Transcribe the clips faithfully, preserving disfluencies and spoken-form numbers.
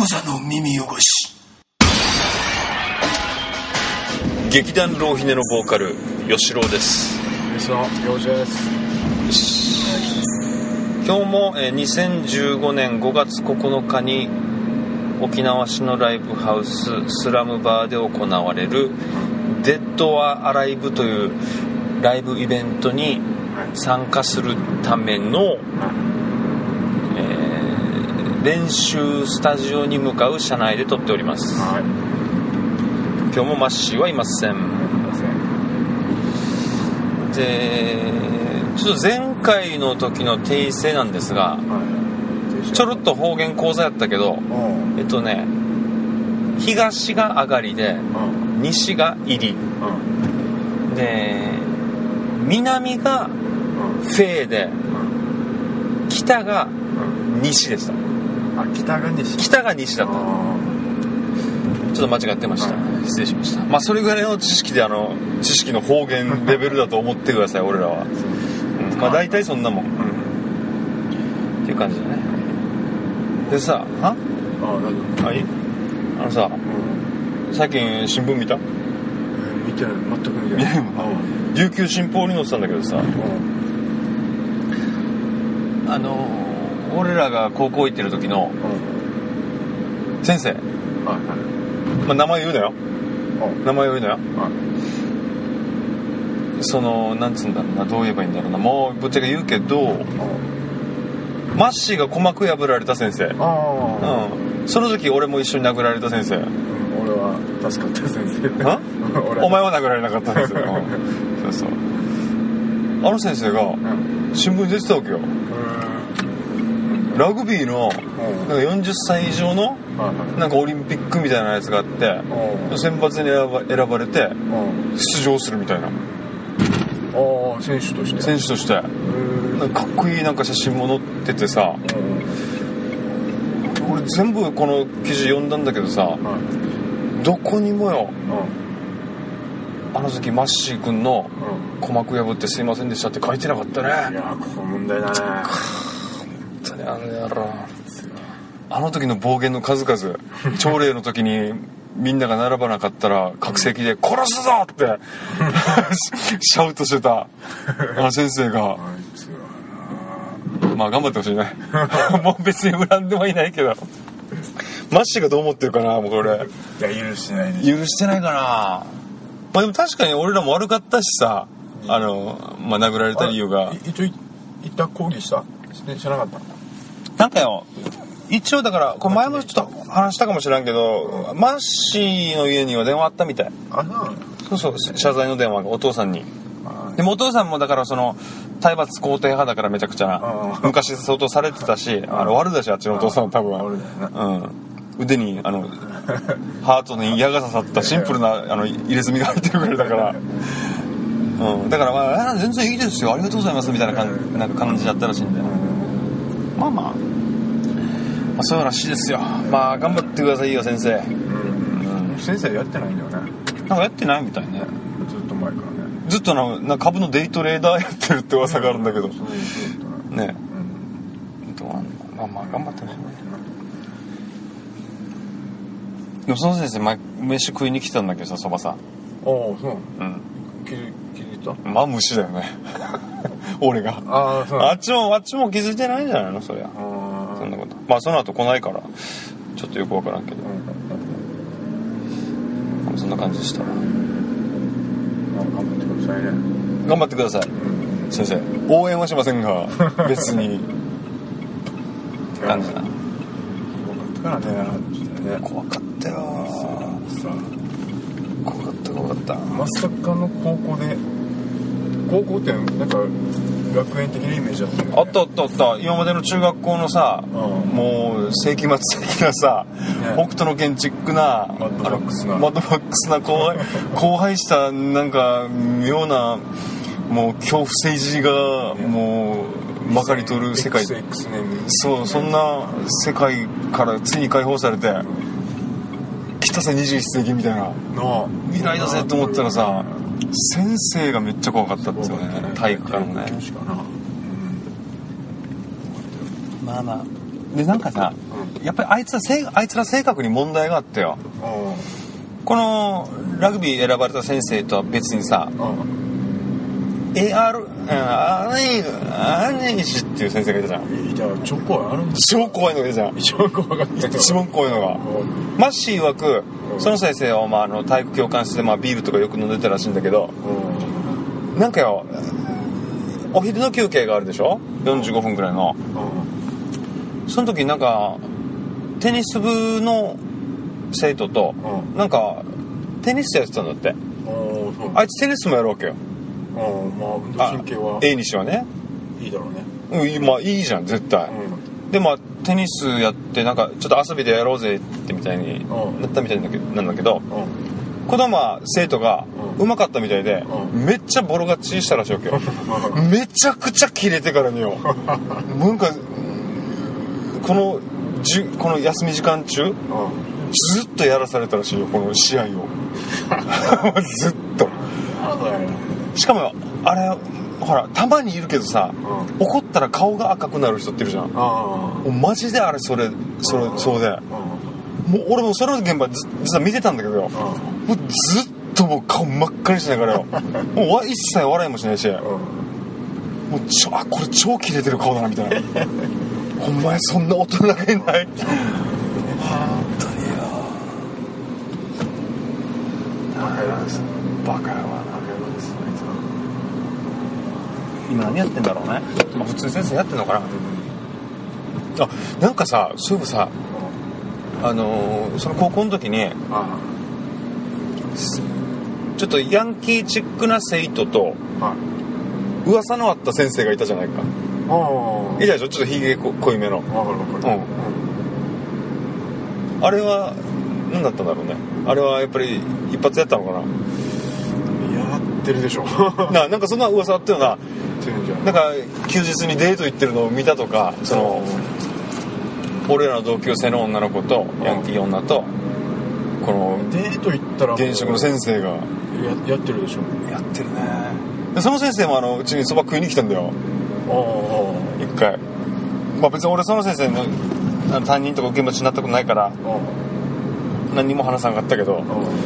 クザの耳汚し。 劇団浪ひねのボーカル吉郎です。 吉郎陽次です。 今日もにせんじゅうごねんごがつここのかに沖縄市のライブハウススラムバーで行われるデッド・ア・アライブというライブイベントに参加するための、えー、練習スタジオに向かう車内で撮っております、はい、今日もマッシーはいません。でちょっと前回の時の訂正なんですが、はい、ちょろっと方言講座やったけど、えっとね東が上がりで西が入りで南がフェーで北が西でした。 あ、北が西。 北が西だった。ちょっと間違ってました。失礼しました。まあそれぐらいの知識であの知識の方言レベルだと思ってください俺らは。うん、まあ大体そんなもん、うん、っていう感じだね。でさ、あ？あ、何？はい。あのさ、うん、最近新聞見た？えー、見てない。全く見てない。 琉球新報に載ってたんだけどさ、うん、あの俺らが高校行ってる時の先生、はいはい、まあ、名前言うなよ、名前言うなよ、はい、そのなんつうんだろうな、どう言えばいいんだろうな、もうぶっちゃけ言うけど、マッシーが鼓膜破られた先生、あ、うん、その時俺も一緒に殴られた先生、うん、 俺は助かった先生お前は殴られなかった先生、うん、そうそう、あの先生が新聞に出てたわけよ、うん、ラグビーのなんかよんじゅっさい以上のなんかオリンピックみたいなやつがあって、選抜に選ば、選ばれて出場するみたいな。ああ、選手として選手としてなんかかっこいいなんか写真も載っててさ、俺全部この記事読んだんだけどさ、どこにもよ、あの時マッシー君の鼓膜破ってすいませんでしたって書いてなかったね。 いや、ここ問題だね。 本当にあの野郎、あの時の暴言の数々朝礼の時にみんなが並ばなかったら客席で殺すぞってシャウトしてたあの先生が、まあ頑張ってほしいねもう別に恨んではいないけどマッシーがどう思ってるかな、もうこれ。 いや、許してないでしょ。許してないかな。まあでも確かに俺らも悪かったしさ、あのまあ殴られた理由が、 一応一旦抗議した知らなかった。 なんかよ、一応だからこれ前もちょっと話したかもしれんけど、マッシーの家には電話あったみたい。 あ、 そうそう、謝罪の電話がお父さんに。でもお父さんもだからその体罰肯定派だからめちゃくちゃな、昔相当されてたし、あの悪だし、あっちのお父さんは多分、うん、腕にあのハートに矢が刺さったシンプルなあの入れ墨が入ってるぐらいだから、うん、だからまあ全然いいですよ、ありがとうございますみたいな感じ、なんか感じだったらしいんだよ。まあまあ、まあ、そうらしいですよ。まあ頑張ってくださいよ先生、うんうん、先生やってないんだよね。 なんかやってないみたいね。 ずっと前からね。 ずっとな、なんか株のデイトレーダーやってるって噂があるんだけど、うん、そうそうね、うん、どうなんだ、まあまあ頑張ってほしいね。でもその先生前飯食いに来たんだけどさ、そばさ。ああ、 そう。 うん。 気づ気づいた？ まあ虫だよね俺が。 ああ、そう。 あっちもあっちも気づいてないんじゃないのそりゃ。あ、そんなこと。まあその後来ないからちょっとよくわからんけど、うん、そんな感じでした。 頑張ってくださいね。 頑張ってください、うん、先生。応援はしませんが別にって感じだ。 怖かったからね。 怖かったよ。怖かった怖かった。 まさかの高校で、高校ってなんか学園的なイメージだったよね。 あったあったあった。今までの中学校のさ、もう世紀末的なさ、ね、北斗の建築なマッドマックスなマッドマックスな荒廃荒廃したなんか妙なもう恐怖政治がもうまかり通る世界、そう、そんな世界からついに解放されて、来たぜにじゅういっせいきみたいな未来だぜと思ったらさ、先生がめっちゃ怖かったんですよね、体育館のね。まあまあでなんかさ、ううん、やっぱりあいつらせあいつら性格に問題があってよ、うん、このラグビー選ばれた先生とは別にさ、うん、エーアール あーアニシっていう先生がいたじゃん。 いた超怖いあるんだ超怖いのがいたじゃん。 一番怖かった一番怖いのが、うん、マッシー曰く、うん、その先生は、まあ、あの体育教官室で、まあ、ビールとかよく飲んでたらしいんだけど、うん、なんかよお昼の休憩があるでしょよんじゅうごふんぐらいの、うん、その時なんかテニス部の生徒と、うん、なんかテニスやってたんだって、うん、あいつテニスもやるわけよ。 うん、まあ運動神経は A にしはねいいだろうね。 うん、まあいいじゃん絶対、うん、でまあテニスやってなんかちょっと遊びでやろうぜってみたいになったみたいなんだけど、なんだけど、うん、子供は生徒がうまかったみたいで、うん、めっちゃボロ勝ちしたらしいわけよめちゃくちゃキレてからによなんかこのじこの休み時間中、うん、ずっとやらされたらしいよこの試合をずっとしかもあれほらたまにいるけどさ、うん、怒ったら顔が赤くなる人っているじゃん。もうマジであれそれそれそうで、もう俺もそれの現場ず実は見てたんだけどよ、もうずっともう顔真っ赤にしながらよもう一切笑いもしないし、もうちょあこれ超キレてる顔だなみたいなお前そんな大人がいない本当によバカやわな。今何やってんだろうね。まあ、普通に先生やってんのかな。あ、なんかさ、そういえばさ、あのー、その高校の時にあちょっとヤンキーチックな生徒と噂のあった先生がいたじゃないか。あいたでしょ、ちょっとひげ濃いめの。うん、あれは何だったんだろうね。あれはやっぱり一発やったのかな。 やってるでしょな, なんかそんな噂あったよな。なんか休日にデート行ってるのを見たとか、その俺らの同級生の女の子とヤンキー女とこのデート行ったら現職の先生がや, やってるでしょ。 やってるね。でその先生もあのうちにそば食いに来たんだよ一回。まあ別に俺その先生の担任とか受け持ちになったことないから何にも話さなかったけど、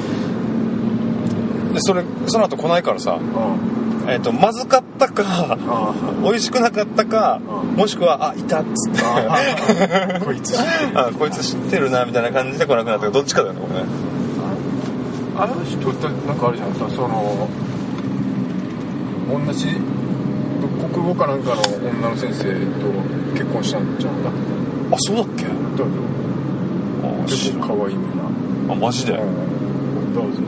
でそれその後来ないからさ、えー、とまずかったか美味しくなかったか、もしくはあいたっつってこいつ知ってるあこいつ知ってるなみたいな感じで来なくなったかどっちかだよねこれね。 あの人ってなんかあるじゃん、その同じ国語かなんかの女の先生と結婚したんじゃんだ。 あそうだっけ。 どうぞ。結構可愛いみんな。 あマジで、うん、 どうぞ。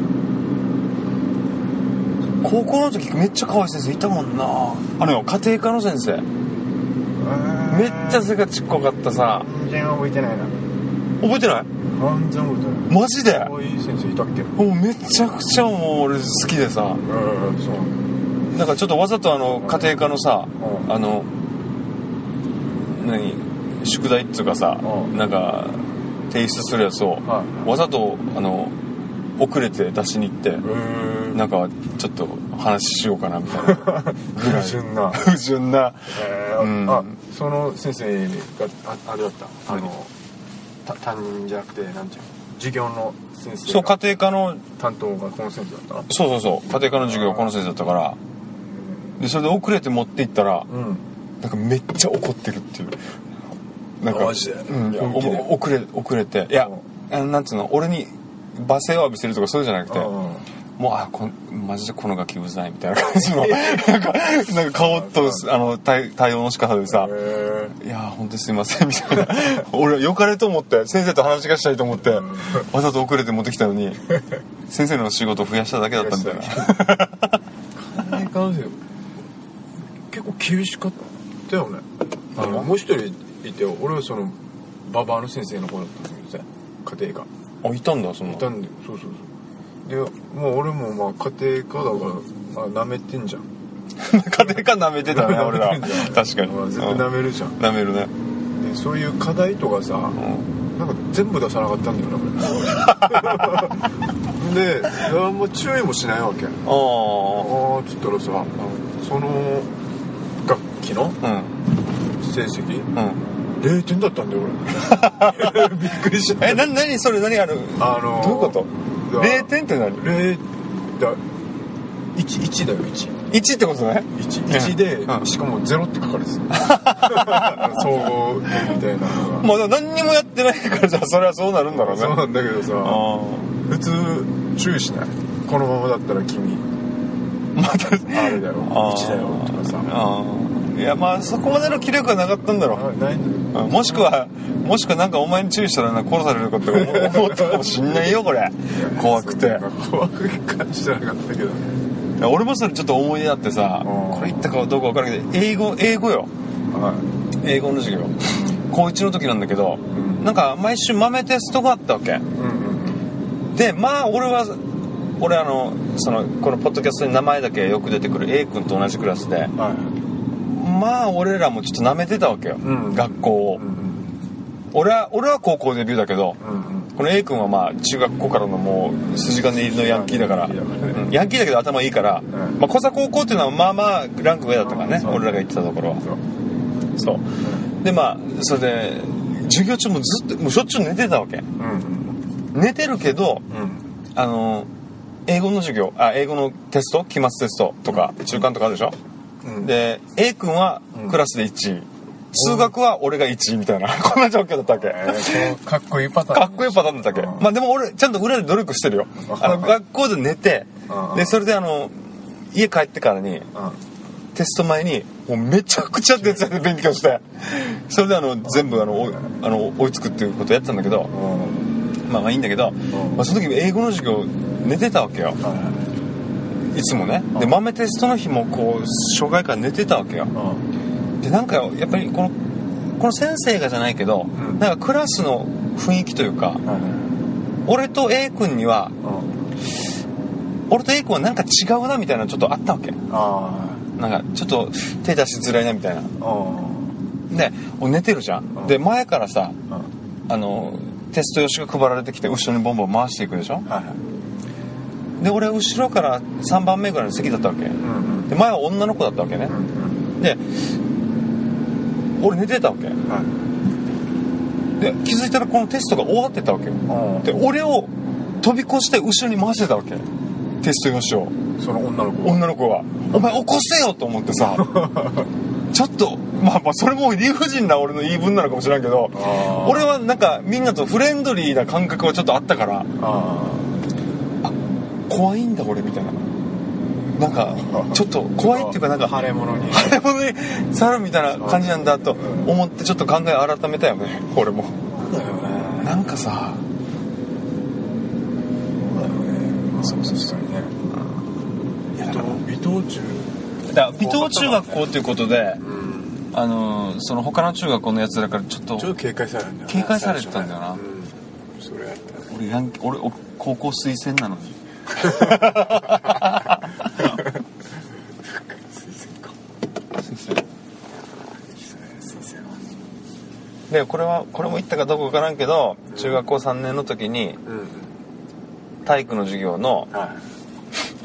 高校の時めっちゃ可愛い先生いたもんな。あのよ家庭科の先生、めっちゃ背がちっこかったさ。 全然覚えてないな。 覚えてない。 全然覚えてない。 マジで可愛い先生いたっけ。 もうめちゃくちゃもう俺好きでさ、うん、そうなんかちょっとわざとあの家庭科のさ、うん、あの何宿題っていうかさ、うん、なんか提出するやつを、はい、わざとあの遅れて出しに行って、なんかちょっと話しようかなみたいなぐらい不純な不純な、 えーうん、あその先生が あ, あれだったあの担任じゃなくてなんていうの授業の先生。 そう家庭科の担当がこの先生だったの。 そうそうそう家庭科の授業この先生だったから、でそれで遅れて持って行ったら、うん、なんかめっちゃ怒ってるっていう。なんかマジで、 うん、いや遅れ遅れていや、うん、なんつうの俺に罵声を浴びせるとかそうじゃなくて、うん、もうあこマジでこのガキうざいみたいな感じのなんかなんか顔とあの 対, 対応の仕方でさ、いや本当にすいませんみたいな俺は良かれと思って先生と話がしたいと思って、うん、わざと遅れて持ってきたのに先生の仕事を増やしただけだったみたいな結構厳しかったよね。あのもう一人いて、俺はそのババアの先生の方だったんですよ家庭科。 あいたんだその。 いたんでそうそうそう。でもう俺もまあ家庭科だからまあ舐めてんじゃん家庭科舐めてたね俺ら確かに、 まあ、絶対舐めるじゃん。 舐めるね。 でそういう課題とかさ、うん、なんか全部出さなかったんだよなで何も注意もしないわけ。ああっつったらさ、うん、その学期の成績、うん、 れいてんだったんだよ俺びっくりしたえな何それ何あのあのー、 どういうことれいてんって何れいだいち、いちだよいちいちってことね いち, いちで、うん、しかもゼロって書かれてた総合点みたいなのがまあ何にもやってないからじゃあそれはそうなるんだろうねそうなんだけどさ普通注意しないこのままだったら君またあれだよいちだよとかさあいやまあそこまでの気力はなかったんだろうないんだよもしくはもしくはなんかお前に注意したらな殺されること思ったかもしんないよこれ怖くて怖く感じじゃなかったけどね俺もそれちょっと思い出あってさこれ言ったかどうか分からないけど英語英語よ、はい、英語の授業高いちの時なんだけど、うん、なんか毎週豆テストがあったわけ、うんうん、でまあ俺は俺あのそのこのポッドキャストに名前だけよく出てくる A 君と同じクラスで、はい、まあ俺らもちょっと舐めてたわけよ、うん、学校を、うんうん、俺は俺は高校デビューだけど、うんうん、この A 君はまあ中学校からのもう筋金入りのヤンキーだから、うん、ヤンキーだけど頭いいから、うんまあ、小座高校っていうのはまあまあランク上だったからね、うん、俺らが行ってたところはそうそう、うん、でまあそれで授業中もずっともうしょっちゅう寝てたわけ、うんうん、寝てるけど、うん、あの英語の授業あ英語のテスト期末テストとか中間とかあるでしょ、うん、で A 君はクラスでいちい、うん、数学は俺がいちいみたいなこんな状況だったわけ、 えー、かっこいいパターンかっこいいパターンだったわけ、うん、まあでも俺ちゃんと裏で努力してるよあの学校で寝てでそれであの家帰ってからにテスト前にもうめちゃくちゃ徹夜で勉強してそれであの全部あのあの追いつくっていうことをやってたんだけどまあまあいいんだけど、まあ、その時英語の授業寝てたわけよいつもねで豆テストの日もこう初回から寝てたわけよでなんかやっぱりこのこの先生がじゃないけど、うん、なんかクラスの雰囲気というか、うん、俺と A 君には、うん、俺と A 君はなんか違うなみたいなのちょっとあったわけあなんかちょっと手出しづらいなみたいなで寝てるじゃんで前からさあのテスト用紙が配られてきて後ろにボンボン回していくでしょ、はい、で俺は後ろからさんばんめぐらいの席だったわけ、うんうん、で前は女の子だったわけね、うんうん、で俺寝てたわけ、はい、で気づいたらこのテストが終わってたわけよで俺を飛び越して後ろに回してたわけテスト用紙をその女の子女の子はお前起こせよと思ってさちょっとまあまあそれも理不尽な俺の言い分なのかもしれんけど俺はなんかみんなとフレンドリーな感覚はちょっとあったからあ怖いんだ俺みたいななんかちょっと怖いっていうかなんか腫れ物に腫れ物に触るみたいな感じなんだと思ってちょっと考え改めたよね俺もそうだよねなんかさそうそうそうね尾藤中だ尾藤中学校ということで、うん、あのその他の中学校のやつらからちょっとちょっと警戒されるんだよ警戒されてたんだよな、うん、 それやったね俺ヤンキ俺高校推薦なのに推薦か推薦でこれはこれも言ったかどうかわからんけど、うん、中学校さんねんの時に、うん、体育の授業の、はい、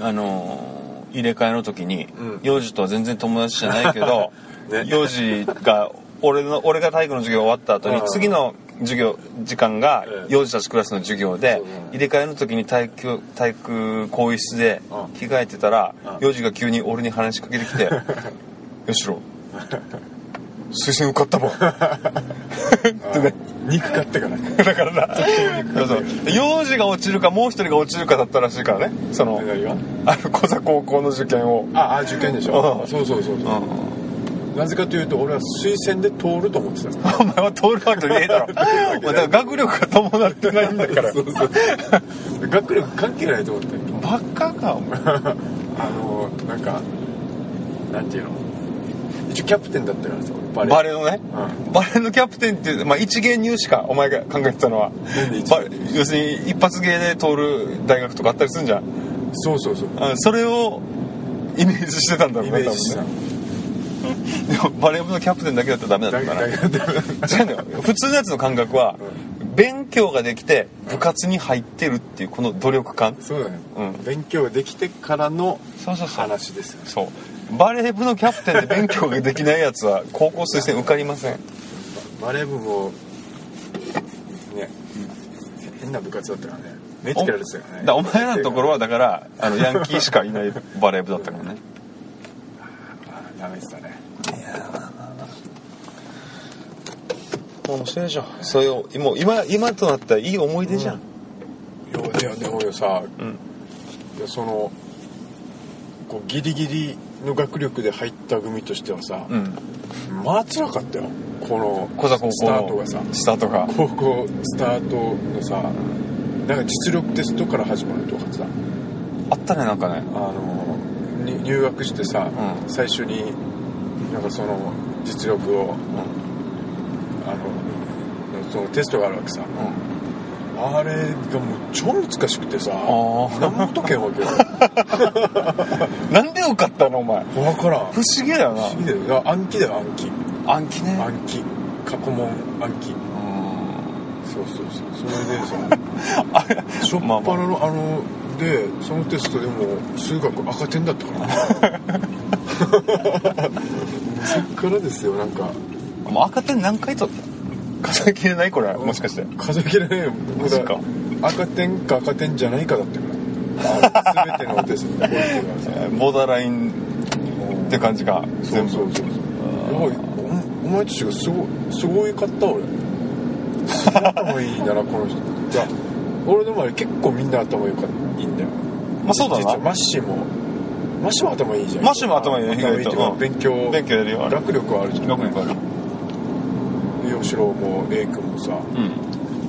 あのー入れ替えの時に、うん、幼児とは全然友達じゃないけど、ね、幼児が俺の俺が体育の授業終わった後に次の授業時間が幼児たちクラスの授業で、入れ替えの時に体育体育更衣室で着替えてたら、幼児が急に俺に話しかけてきて「よしろ推薦受かったもん」ってね肉買ってからだからなそうそう幼児が落ちるかもう一人が落ちるかだったらしいからねそのあの小座高校の受験をああ受験でしょ、うん、そうそうそうそう、うん、なぜかというと俺は推薦で通ると思ってたお前は通るわけねえだろお前だから学力が伴ってないんだからそうそう学力関係ないと思ってバカかお前あのなんかなんていうの一応キャプテンだったからさバレーバレーのね、うん、バレーのキャプテンって、まあ、一芸入試かお前が考えてたのはバレ要するに一発芸で通る大学とかあったりするんじゃんそうそうそうあそれをイメージしてたんだろうねイメージしたでもバレー部のキャプテンだけだったらダメだったから違うんだよ普通のやつの感覚は、うん、勉強ができて部活に入ってるっていうこの努力感そうだね、うん、勉強ができてからの話ですよねそうバレー部のキャプテンで勉強ができないやつは高校推薦受かりませんバレー部もね、うん、変な部活だったからね。目つけられてたからね。 だお前らのところはだからあのヤンキーしかいないバレー部だったからね。 ダメでしたね。 いや面白いじゃん。そういうもう今今となったらいい思い出じゃん。 うん、いやいやでもよさ、 うん、 いやそのこうギリギリの学力で入った組としてはさ、うん、まあ辛かったよ。このスタートがさ、 スタートが高校スタートのさ、なんか実力テストから始まるとかさ、 あったねなんかね。 あの入学してさ、うん、最初になんかその実力を、うん、あのそのテストがあるわけさ、うん、あれがもう超難しくてさ、何も解けんわけよ。 なんで受かったのお前。 分からん。 不思議だよな。 不思議だよ。暗記だよ暗記。 暗記ね。 暗記。過去問暗記。そうそうそう。それでさ、あれしょっぱなの、まあまあ、あのでそのテストでも数学赤点だったからそっからですよ。なんかもう赤点何回取った数えきれないこれもしかして数えきれないよ。 マジか。 赤点か赤点じゃないかだったから全てのテストで覚えてるからさボーダーラインって感じか。 そうそうそうそう。やばい お, お前たちがすごすごいかった俺すごい頭いいんだなこの人。じゃあ俺の周り結構みんな頭良かったいいんだよ。 まあそうだな。 実はマッシーもマッシーも頭いいじゃん。 マッシーも頭いいね。意外と勉強勉強やるよ。 学力はあるじゃん。 学力ある。 で吉郎も A 君もさ、うん、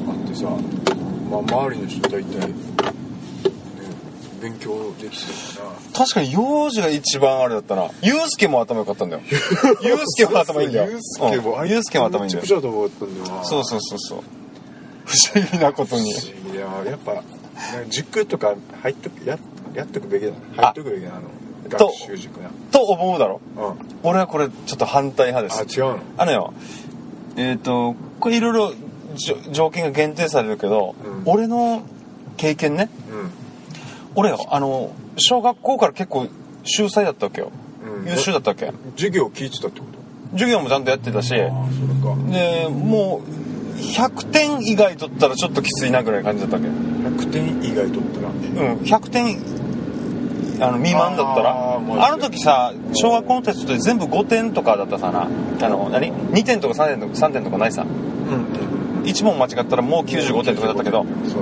あってさ、まあ周りの人大体、ね、勉強できてるから。 確かに幼児が一番あれだったな。ユウスケも頭良かったんだよ。ユウスケも頭いいんだよ。 ユウスケも、 うん、ユウスケも頭いいんだよ。 めちゃくちゃ頭良かったんだよな。 そうそうそうそう。不思議なことに。 いややっぱ塾とか入っとく や, やっとくべきだ。入っとくべきだな。学習塾なと思うだろ、うん、俺はこれちょっと反対派です。 あ違うの。 あのよえっ、ー、とこれいろいろ条件が限定されるけど、うん、俺の経験ね、うん、俺よあの小学校から結構秀才だったわけよ、うん、優秀だったわけ。 授業聞いてたってこと？ 授業もちゃんとやってたし、あそれか。でもうひゃくてん以外取ったらちょっときついなぐらい感じだったわけ。 ひゃくてん以外取ったらうんひゃくてんあの未満だったら あ, あの時さ小学校のテストで全部ごてんとかだったさな。あの何にてんとかさんてんとかさんてんとかないさ、うんうん、いち問間違ったらもうきゅうじゅうごてんとかだったけど、そう、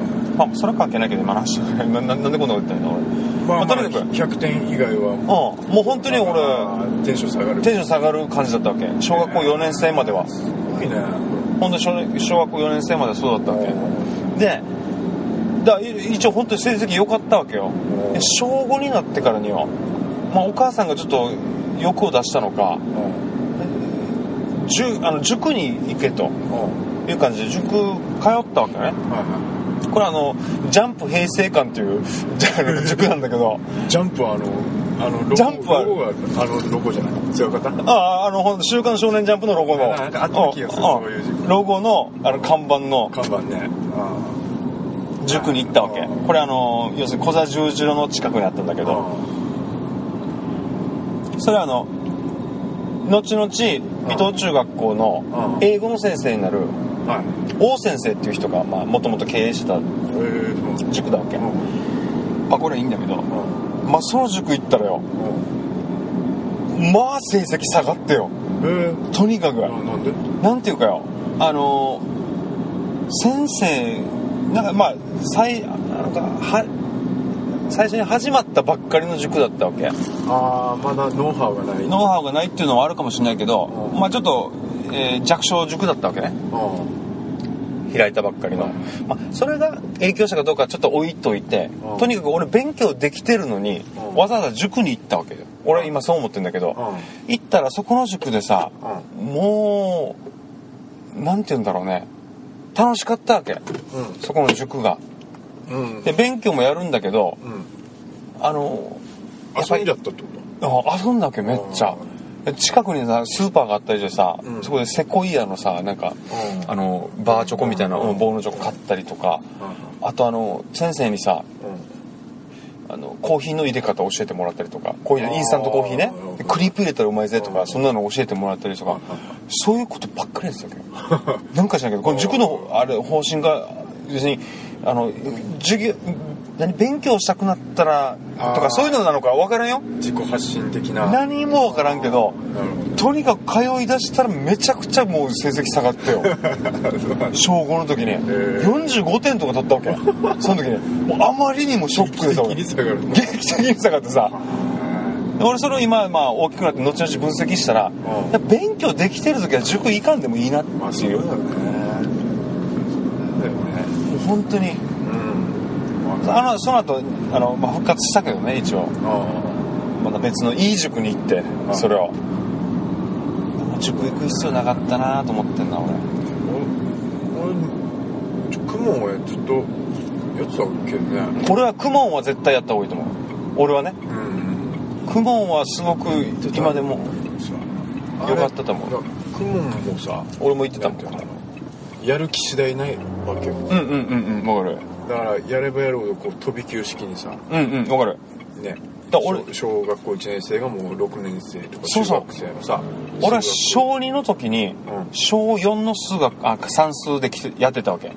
あそれは関係ないけど今の話な, な, なんでこんなこと言ってんの俺、 まあまあ、とにかくひゃくてん以外はもう、 うん、もう本当に俺テンション下がるテンション下がる感じだったわけ。小学校よねん生まではすごいね。 本当に 小, 小学校よねん生まではそうだったわけで、だ一応本当に成績良かったわけよ。で小ごになってからには、まあ、お母さんがちょっと欲を出したのか、うん、じゅあの塾に行けという感じで塾通ったわけね、はいはい、これあのジャンプ平成館という塾なんだけどジャンプはあのあのロゴ、ジャンプはロゴがあのロゴじゃない違う方あああの週刊少年ジャンプのロゴのなんかあった気がする、そういう塾ロゴのあの看板の看板ねあ塾に行ったわけ。これあの要するに小座十字路の近くにあったんだけど、それはあの後々水戸中学校の英語の先生になる王先生っていう人がもともと経営してた塾だわけ。まあこれはいいんだけど、まあその塾行ったらよ、まあ成績下がってよ、とにかくなんでなんていうかよ、あの先生なんかまあ最なんかは最初に始まったばっかりの塾だったわけ。 ああまだノウハウがないノウハウがないっていうのはあるかもしれないけど、まあちょっと、えー、弱小塾だったわけね。開いたばっかりの、まあ、それが影響したかどうかちょっと置いといて、とにかく俺勉強できてるのにわざわざ塾に行ったわけよ。俺今そう思ってるんだけど、行ったらそこの塾でさ、もうなんて言うんだろうね、楽しかったわけ、うん、そこの塾が、うん、で勉強もやるんだけど、うん、あの遊んじゃったってこと？ あ遊んだわけめっちゃ。近くにさスーパーがあったりしてさ、うん、そこでセコイアのさなんか、うん、あのバーチョコみたいな、うん、棒のチョコ買ったりとか、うん、あとあの先生にさ、 あのコーヒーの入れ方教えてもらったりとか、こういうインスタントコーヒーね、クリープ入れたらうまいぜとか、そんなの教えてもらったりとか、そういうことばっかりですよなんかしないけど、この塾のあれ方針が要するにあの授業何勉強したくなったらとかそういうのなのか分からんよ。 自己発信的な。 何も分からんけど、とにかく通い出したらめちゃくちゃもう成績下がってよ小ごの時によんじゅうごてんとか取ったわけその時にもうあまりにもショックでさ、 劇的に下がる劇的に下がってさ、俺それを今まあ大きくなって後々分析したら、うん、勉強できてる時は塾行かんでもいいなっていう、まあ、そうだよね。本当に、うん、あのその後あの、まあ、復活したけどね一応、まだ別のいい塾に行ってそれを塾行く必要なかったなと思ってんな俺。 俺クモンはずっとやってたけどね。 俺はクモンは絶対やった方がいいと思う俺はね、うん、クモンはすごく今でもよかったと思う。 クモンもさ俺も言ってたもんやる気次第ないわけよ。 うんうんうんうん分かる。 だからやればやるほどこう飛び級式にさうんうん分かるね。だ俺小学校いちねん生がもうろくねん生とか中学生のさ、 俺は小にの時に、うん、小よんの数学あ算数できてやってたわけ、うん、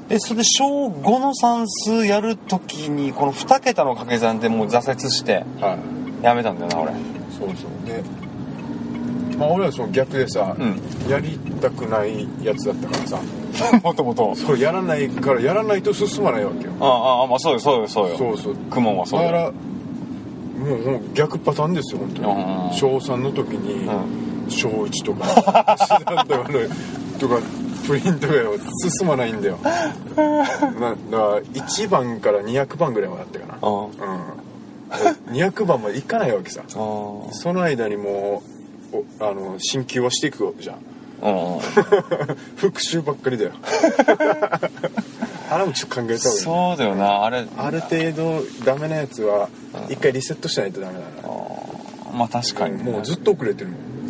でそれで小ごの算数やる時にこのに桁の掛け算でもう挫折してやめたんだよな俺。 そうそうでまあ俺はその逆でさ、うん、やりたくないやつだったからさもともとそうやらないからやらないと進まないわけよ。 ああまあそうよそうよそうよ。 そうそうクモンはそうよ。 だからもう、もう逆パターンですよ本当に。小さんの時に、うん、小いちとか足し算とかのとかプリントが進まないんだよな。だからいちばんからにひゃくばんぐらいまであったかな、うん、にひゃくばんまでいかないわけさ。その間にもうあの進級はしていくわけじゃん復習ばっかりだよあれもちょっと考えた方がいい。 そうだよなあれ。 ある程度ダメなやつは一回リセットしないとダメだな。 あまあ確かに、ね、 もうずっと遅れてるもん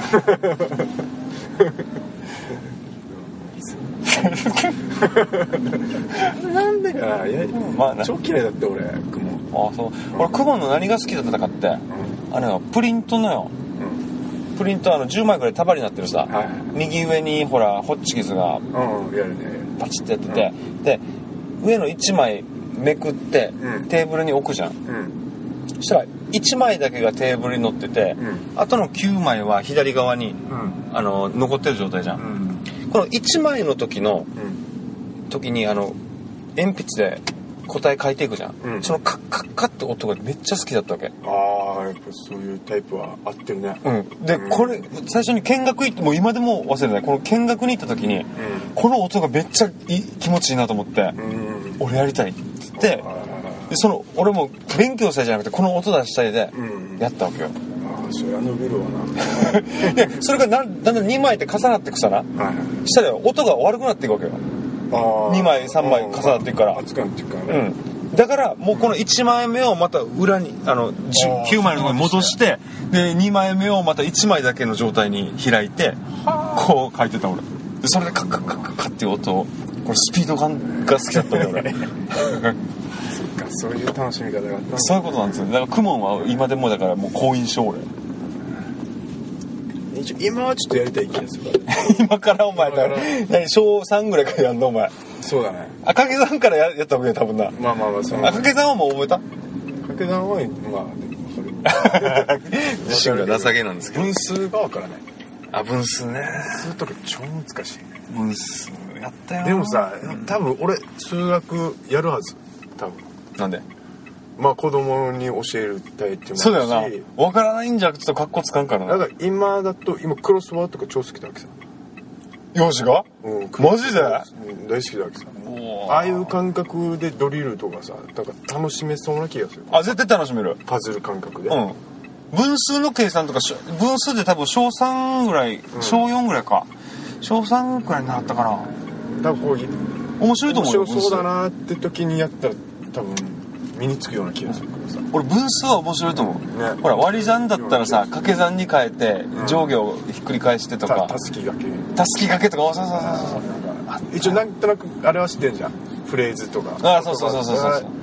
なんでかな。いや、まあね、超嫌いだって俺クモン。 あそう、うん、俺クモンの何が好きだったかって、うん、あれよプリントのよ、うん、プリントあのじゅうまいぐらい束になってるさ、はい、右上にほらホッチキスがパチッてやってて、うん、で上のいちまいめくって、うん、テーブルに置くじゃん、うん、そしたらいちまいだけがテーブルに乗ってて、うん、あとのきゅうまいは左側に、うん、あの残ってる状態じゃん、うん、このいちまいの時の、うん、時にあの鉛筆で答え書いていくじゃん、うん、そのカッカッカッって音がめっちゃ好きだったわけ。 ああやっぱそういうタイプは合ってるね。 うんで、うん、これ最初に見学行ってもう今でも忘れない。この見学に行った時に、うん、この音がめっちゃいい気持ちいいなと思って、うん、俺やりたいって言ってでその俺も勉強したいじゃなくてこの音出したいでやったわけよ、 うん、ああそりゃ伸びるわなでそれがだんだんにまいって重なっていくさな、はい、したら音が悪くなっていくわけよ。あにまいさんまい重なっていくから熱くなっていくからね、 うん、だからもうこのいちまいめをまた裏にあのきゅうまいの方に戻してでにまいめをまたいちまいだけの状態に開いてこう書いてた俺でそれでカッカッカッカッカッっていう音をこれスピード感が好きだったんだよ俺そっかそういう楽しみ方があった。 そういうことなんですよ。だからクモンは今でもだからもう好印象俺今はちょっとやりたい気がする今からお前だから何小さんぐらいからやんのお前。 そうだね。 あ掛け算から や, やったわけ多分な。 まあまあまあそのあ掛け算はもう覚えた。 掛け算はまあ自信が情けなんですけど分数がわからない。 あ分数ね。 分数とか超難しいね。 分数やったよ。 でもさ多分俺数学やるはず多分。 なんでまあ子供に教えるたいっていうのもあるし。 そうだよな。分からないんじゃちょっとカッコつかんからな。 だから今だと今クロスワードとか超好きだわけさ。 幼児が？ うん。 マジで？ うん、大好きだわけさ。ああいう感覚でドリルとかさ、だから楽しめそうな気がする。 あ絶対楽しめる。 パズル感覚で。 うん。分数の計算とか分数で多分小さんぐらい、うん、小よんぐらいか。小さんぐらいになったかな。 だからこう面白いと思うよ。 面白そうだなって時にやったら多分。身につくような気がするからさ。 俺分数は面白いと思う、ね、ほら割り算だったらさ掛け算に変えて上下をひっくり返してとか、 うん、たすき掛けたすき掛けとかそうそうそうそう一応なんとなくあれは知ってんじゃんフレーズとか。 あそうそうそうそうそう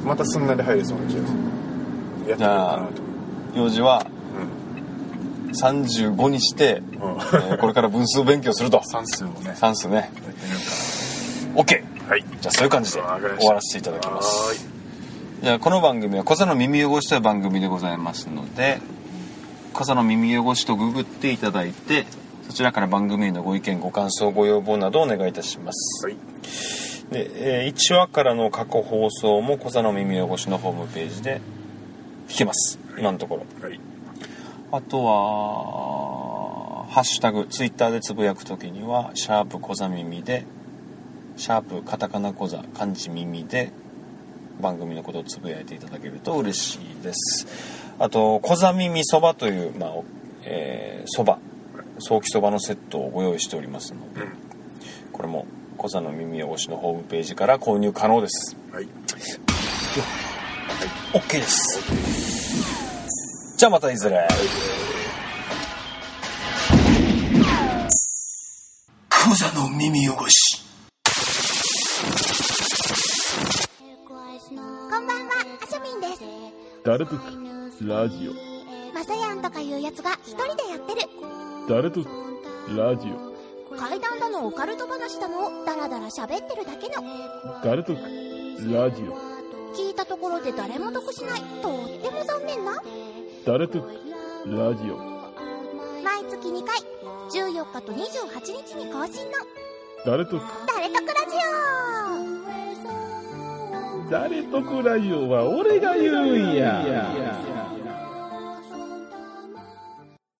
またすんなり入れそうな気がする。やってみようかなと。 用事は、うん、さんじゅうごにして、うんえー、これから分数勉強すると。 算数をね。 算数ね。やってみようかな。OK。はい。じゃあそういう感じで終わらせていただきます。はい。じゃあこの番組は小座の耳汚しという番組でございますので、小座の耳汚しとググっていただいて、そちらから番組へのご意見ご感想ご要望などお願いいたします。はい。で、えー、いちわからの過去放送も小座の耳汚しのホームページで聞けます、はい、今のところ、はい、あとはハッシュタグツイッターでつぶやくときにはシャープ小座耳でシャープカタカナ小座漢字耳で番組のことをつぶやいていただけると嬉しいです。あと小座耳そばという、まあえー、そば早期そばのセットをご用意しておりますので、うん、これも小座の耳汚しのホームページから購入可能です。はい、はい、OK です。じゃあまたいずれ。小座の耳汚し。 こんばんは、あしょみんです。 誰とラジオ。 まさやんとかいうやつが一人でやってる。 誰とラジオ。 怪談だのオカルト話だのダラダラ喋ってるだけの誰とラジオ。 聞いたところで誰も得しないとっても残念な誰とラジオ。 毎月にかいじゅうよっかとにじゅうはちにちに更新の誰と誰とくラジオ。誰とくラジオは俺が言うんや。